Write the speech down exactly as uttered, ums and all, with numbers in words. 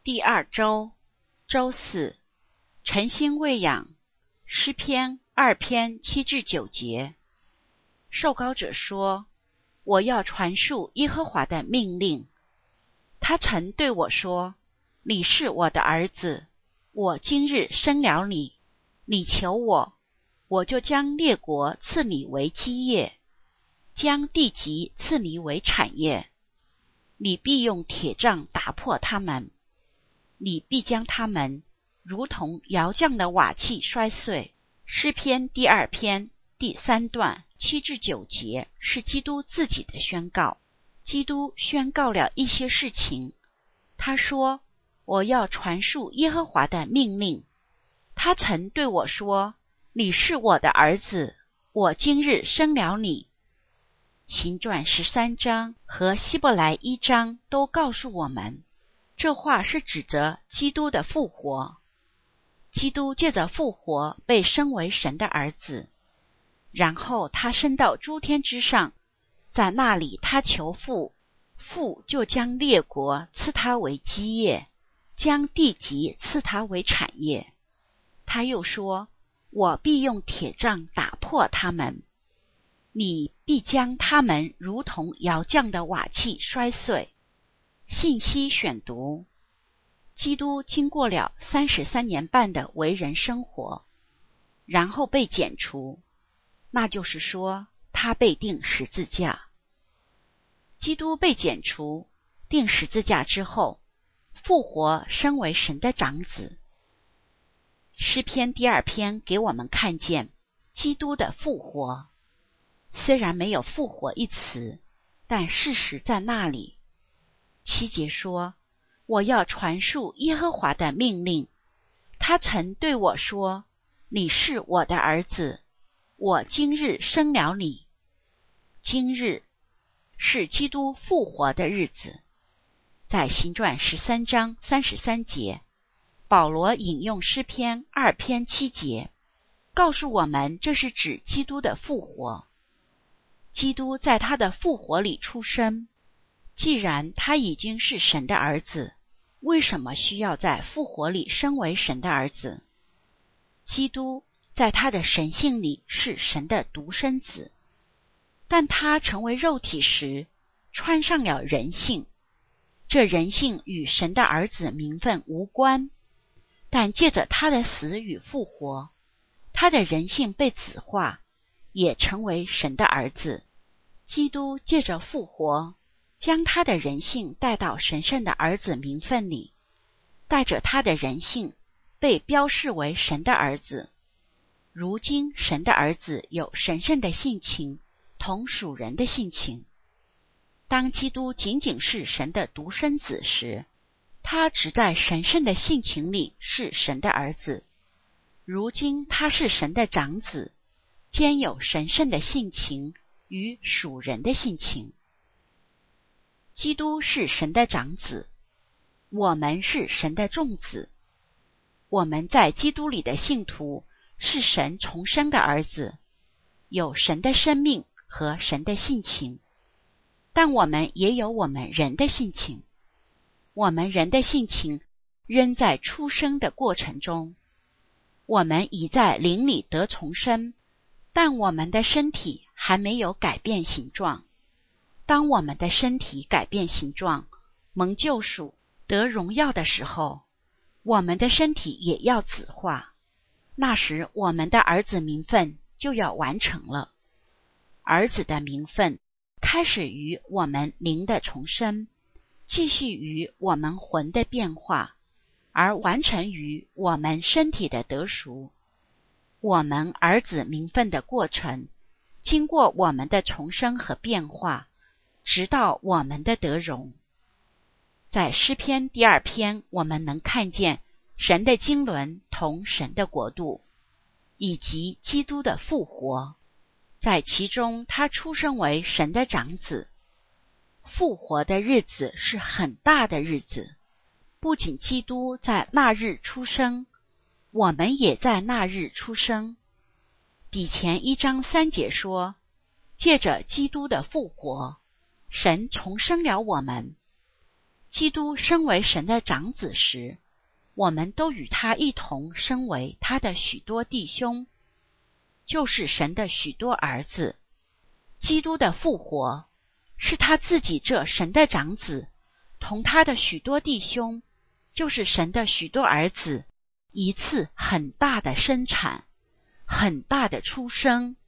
第二周周四，晨星喂养，诗篇二篇七至九节。受膏者说，我要传述耶和华的命令。他曾对我说，你是我的儿子，我今日生了你。你求我，我就将列国赐你为基业，将地级赐你为产业。你必用铁杖打破他们，你必将他们如同窑匠的瓦器摔碎。诗篇第二篇第三段七至九节是基督自己的宣告。基督宣告了一些事情。他说，我要传述耶和华的命令。他曾对我说，你是我的儿子，我今日生了你。行传十三章和希伯来一章都告诉我们，这话是指着基督的复活。基督借着复活被升为神的儿子，然后他升到诸天之上，在那里他求父，父就将列国赐他为基业，将地级赐他为产业。他又说，我必用铁杖打破他们，你必将他们如同窑匠的瓦器摔碎。信息选读：基督经过了三十三年半的为人生活，然后被剪除，那就是说他被钉十字架。基督被剪除、钉十字架之后，复活升为神的长子。诗篇第二篇给我们看见基督的复活，虽然没有复活一词，但事实在那里。七节说，我要传述耶和华的命令。他曾对我说，你是我的儿子，我今日生了你。今日是基督复活的日子。在行传十三章三十三节，保罗引用诗篇二篇七节，告诉我们这是指基督的复活。基督在他的复活里出生。既然他已经是神的儿子，为什么需要在复活里升为神的儿子？基督在他的神性里是神的独生子，但他成为肉体时，穿上了人性。这人性与神的儿子名分无关，但借着他的死与复活，他的人性被子化，也成为神的儿子。基督借着复活，将他的人性带到神圣的儿子名分里，带着他的人性被标示为神的儿子。如今神的儿子有神圣的性情，同属人的性情。当基督仅仅是神的独生子时，他只在神圣的性情里是神的儿子。如今他是神的长子，兼有神圣的性情与属人的性情。基督是神的长子，我们是神的众子。我们在基督里的信徒是神重生的儿子，有神的生命和神的性情，但我们也有我们人的性情。我们人的性情仍在出生的过程中。我们已在灵里得重生，但我们的身体还没有改变形状。当我们的身体改变形状，蒙救赎、得荣耀的时候，我们的身体也要子化。那时我们的儿子名分就要完成了。儿子的名分开始于我们灵的重生，继续于我们魂的变化，而完成于我们身体的得赎。我们儿子名分的过程，经过我们的重生和变化，直到我们的得荣。在诗篇第二篇，我们能看见神的经纶同神的国度，以及基督的复活。在其中，他出生为神的长子。复活的日子是很大的日子。不仅基督在那日出生，我们也在那日出生。比前一章三节说，借着基督的复活，神重生了我们。 基督身为神的长子时，我们都与他一同身为他的许多弟兄，就是神的许多儿子。基督的复活是他自己这神的长子同他的许多弟兄，就是神的许多儿子，一次很大的生产，很大的出生。